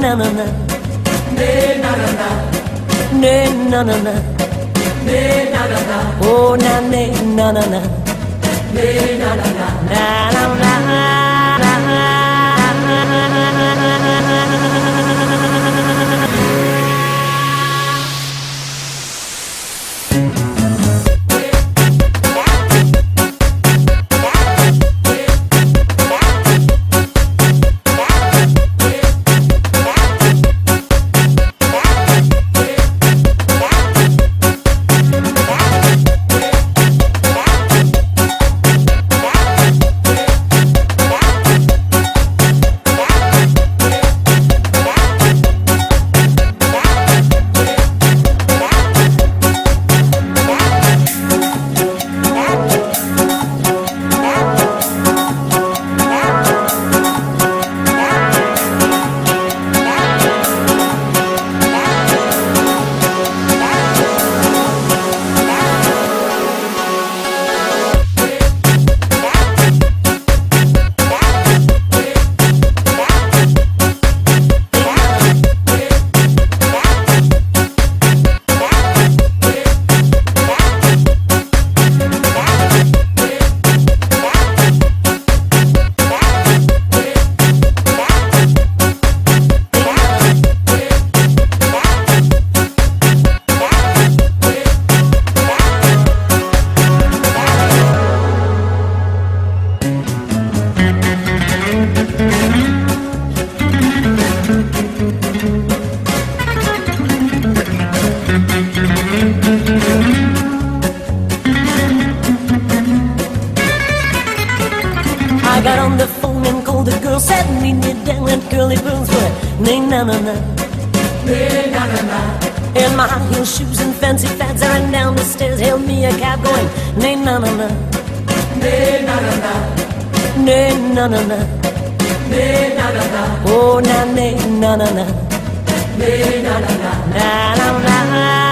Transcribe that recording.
na na na, ne na na na, ne na na na, ne na na na, oh na ne na na na, ne na na na, na na na. I got on the phone and called the girl, said meet me down at Curly Burns where na-na-na-na, na-na-na-na. In my high heel shoes and fancy fads, I ran down the stairs, hailed me a cab going na-na-na-na, na-na-na-na, na-na-na-na, na-na-na-na, oh na-na-na-na, na-na-na-na, na-na-na.